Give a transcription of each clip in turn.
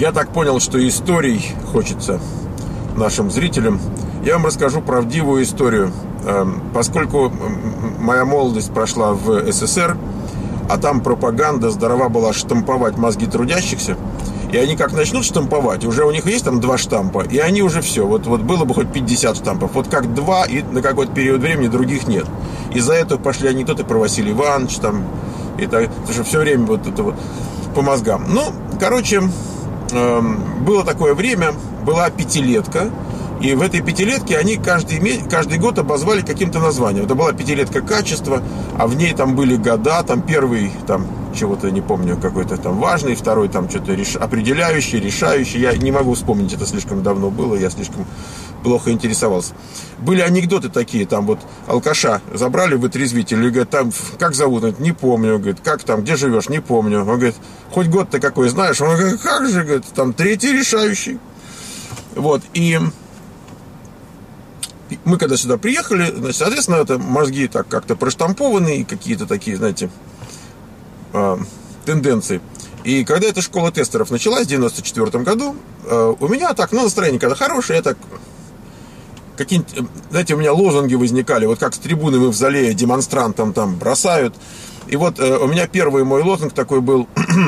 Я так понял, что историй хочется нашим зрителям. Я вам расскажу правдивую историю. Поскольку моя молодость прошла в СССР, а там пропаганда здорова была штамповать мозги трудящихся, и они как начнут штамповать, уже у них есть там 2 штампа, и они уже все, вот было бы хоть 50 штампов, вот как 2, и на какой-то период времени других нет. Из-за этого пошли анекдоты про Василия Ивановича там, и так, потому что все время вот это вот по мозгам. Ну, короче, было такое время, была пятилетка, и в этой пятилетке они каждый год обозвали каким-то названием. Это была пятилетка качества, а в ней там были года, там первый, там чего-то не помню, какой-то там важный, второй там что-то определяющий, решающий. Я не могу вспомнить, это слишком давно было, я слишком плохо интересовался. Были анекдоты такие, там вот алкаша забрали в отрезвитель, и говорят, там, как зовут? Он говорит, не помню. Он говорит, как там, где живешь? Не помню. Он говорит, хоть год-то какой знаешь? Он говорит, как же, говорит, там третий решающий. Вот, и мы когда сюда приехали, значит, соответственно, это мозги так как-то проштампованы, какие-то такие, знаете, тенденции. И когда эта школа тестеров началась в 94 году, у меня так, настроение когда хорошее, я так, какие-нибудь, знаете, у меня лозунги возникали, вот как с трибуны мавзолея демонстрантам там бросают. И вот у меня первый мой лозунг такой был,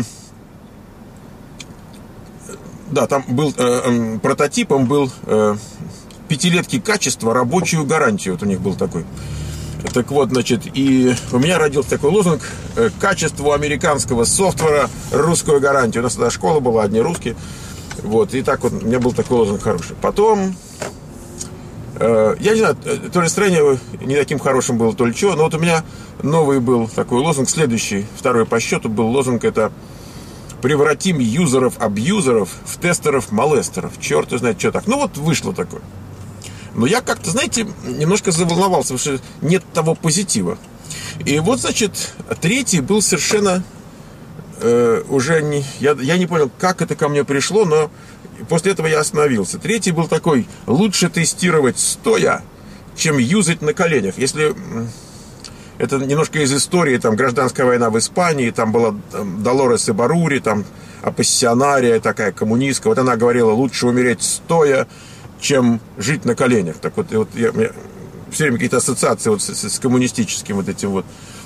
да, там был, прототипом был пятилетки качества, рабочую гарантию. Вот у них был такой. Так вот, значит, и у меня родился такой лозунг: качеству американского софтвера, русскую гарантию. У нас тогда школа была, одни русские. Вот, и так вот, у меня был такой лозунг хороший. Потом, я не знаю, то ли настроение не таким хорошим было, то ли что, но вот у меня новый был такой лозунг, следующий, второй по счету был лозунг, это: превратим юзеров-абьюзеров в тестеров-молестеров. Черт знает, что так. Ну вот вышло такое. Но я как-то, знаете, немножко заволновался, потому что нет того позитива. И вот, значит, третий был совершенно уже не... Я не понял, как это ко мне пришло, но после этого я остановился. Третий был такой: лучше тестировать стоя, чем юзать на коленях. Если... Это немножко из истории, там, гражданская война в Испании, там была Долорес Ибарури, там, оппозиционария такая, коммунистка. Вот она говорила: лучше умереть стоя, чем жить на коленях. Так вот, я все время какие-то ассоциации вот с коммунистическим вот этим вот,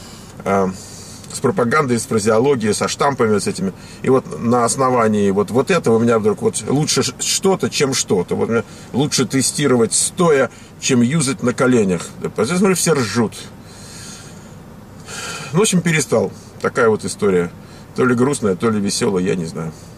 с пропагандой, с фразеологией, со штампами вот с этими. И вот на основании вот этого у меня вдруг вот лучше что-то, чем что-то. Вот мне лучше тестировать стоя, чем юзать на коленях. Я смотрю, все ржут. В общем, перестал. Такая вот история. То ли грустная, то ли веселая, я не знаю.